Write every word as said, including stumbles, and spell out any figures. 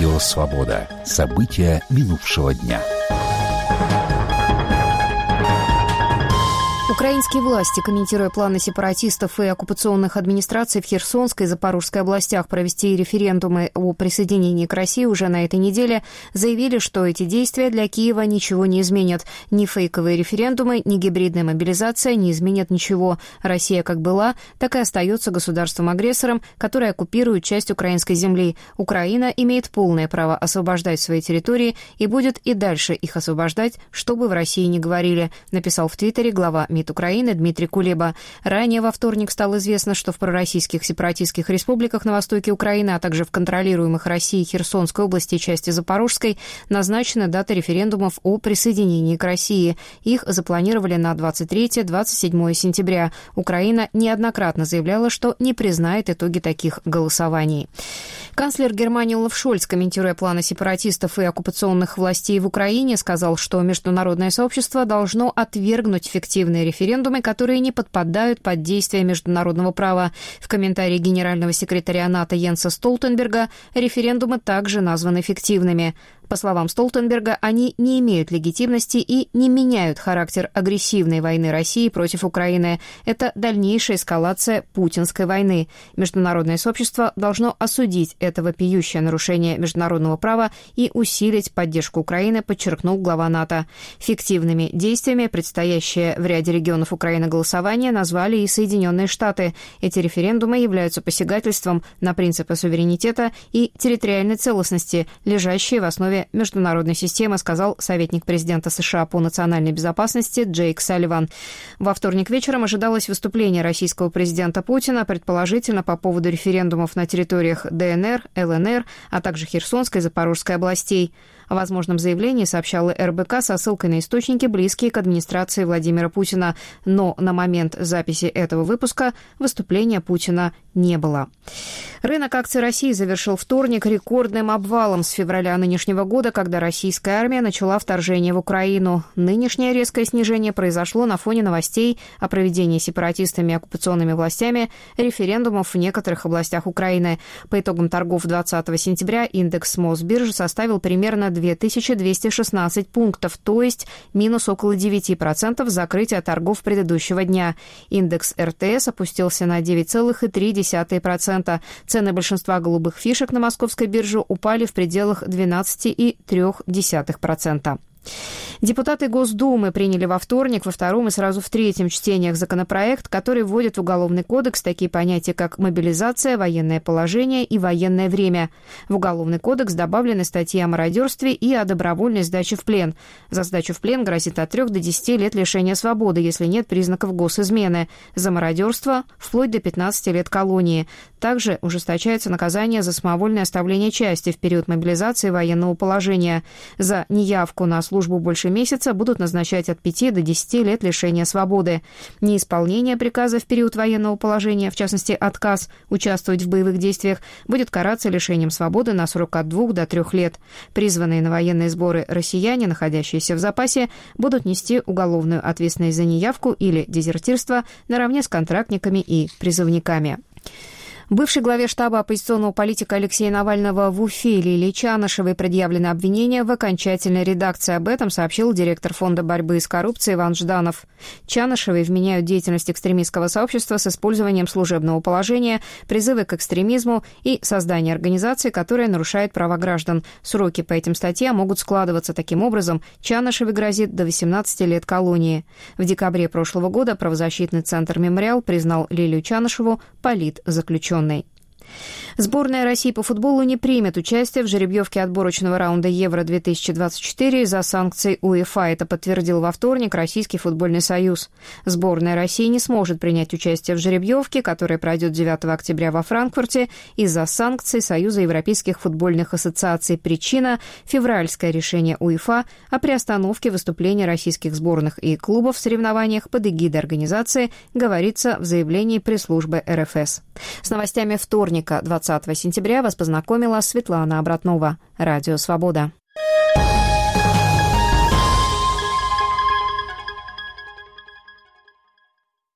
Радио «Свобода». События минувшего дня. Украинские власти, комментируя планы сепаратистов и оккупационных администраций в Херсонской и Запорожской областях провести референдумы о присоединении к России уже на этой неделе, заявили, что эти действия для Киева ничего не изменят. Ни фейковые референдумы, ни гибридная мобилизация не изменят ничего. Россия как была, так и остается государством-агрессором, которое оккупирует часть украинской земли. Украина имеет полное право освобождать свои территории и будет и дальше их освобождать, что бы в России ни говорили, написал в Твиттере глава МИД Украины Дмитрий Кулеба. Ранее во вторник стало известно, что в пророссийских сепаратистских республиках на востоке Украины, а также в контролируемых Россией Херсонской области и части Запорожской назначена дата референдумов о присоединении к России. Их запланировали на двадцать третье — двадцать седьмое сентября. Украина неоднократно заявляла, что не признает итоги таких голосований. Канцлер Германии Олаф Шольц, комментируя планы сепаратистов и оккупационных властей в Украине, сказал, что международное сообщество должно отвергнуть фиктивные референдумы, которые не подпадают под действие международного права. В комментарии генерального секретаря НАТО Йенса Столтенберга референдумы также названы фиктивными. По словам Столтенберга, они не имеют легитимности и не меняют характер агрессивной войны России против Украины. Это дальнейшая эскалация путинской войны. Международное сообщество должно осудить это вопиющее нарушение международного права и усилить поддержку Украины, подчеркнул глава НАТО. Фиктивными действиями предстоящее в ряде регионов Украины голосование назвали и Соединенные Штаты. Эти референдумы являются посягательством на принципы суверенитета и территориальной целостности, лежащие в основе международной системы, сказал советник президента США по национальной безопасности Джейк Салливан. Во вторник вечером ожидалось выступление российского президента Путина, предположительно по поводу референдумов на территориях ДНР, ЛНР, а также Херсонской и Запорожской областей. О возможном заявлении сообщала эр бэ ка со ссылкой на источники, близкие к администрации Владимира Путина. Но на момент записи этого выпуска выступления Путина не было. Рынок акций России завершил вторник рекордным обвалом с февраля нынешнего года, когда российская армия начала вторжение в Украину. Нынешнее резкое снижение произошло на фоне новостей о проведении сепаратистами и оккупационными властями референдумов в некоторых областях Украины. По итогам торгов двадцатого сентября индекс Мосбиржи составил примерно две тысячи двести шестнадцать пунктов, то есть минус около девять процентов закрытия торгов предыдущего дня. Индекс эр тэ эс опустился на девять целых три десятых процента. Цены большинства голубых фишек на московской бирже упали в пределах двенадцать целых три десятых процента. Депутаты Госдумы приняли во вторник, во втором и сразу в третьем чтениях законопроект, который вводит в Уголовный кодекс такие понятия, как мобилизация, военное положение и военное время. В Уголовный кодекс добавлены статьи о мародерстве и о добровольной сдаче в плен. За сдачу в плен грозит от трех до десяти лет лишения свободы, если нет признаков госизмены. За мародерство – вплоть до пятнадцати лет колонии. Также ужесточается наказание за самовольное оставление части в период мобилизации и военного положения. За неявку на службу больше месяца будут назначать от пяти до десяти лет лишения свободы. Неисполнение приказа в период военного положения, в частности, отказ участвовать в боевых действиях, будет караться лишением свободы на срок от двух до трех лет. Призванные на военные сборы россияне, находящиеся в запасе, будут нести уголовную ответственность за неявку или дезертирство наравне с контрактниками и призывниками. Бывшей главе штаба оппозиционного политика Алексея Навального в Уфе Лилии Чанышевой предъявлены обвинения в окончательной редакции. Об этом сообщил директор Фонда борьбы с коррупцией Иван Жданов. Чанышевой вменяют деятельность экстремистского сообщества с использованием служебного положения, призывы к экстремизму и создание организации, которая нарушает права граждан. Сроки по этим статьям могут складываться таким образом. Чанышевой грозит до восемнадцати лет колонии. В декабре прошлого года правозащитный центр «Мемориал» признал Лилию Чанышеву политзаключенной. Сборная России по футболу не примет участие в жеребьевке отборочного раунда Евро две тысячи двадцать четыре из-за санкций УЕФА. Это подтвердил во вторник Российский футбольный союз. Сборная России не сможет принять участие в жеребьевке, которая пройдет девятого октября во Франкфурте, из-за санкций Союза европейских футбольных ассоциаций. Причина – февральское решение УЕФА о приостановке выступлений российских сборных и клубов в соревнованиях под эгидой организации, говорится в заявлении пресс-службы эр эф эс. С новостями вторника, двадцатого сентября, вас познакомила Светлана Обратнова. Радио «Свобода».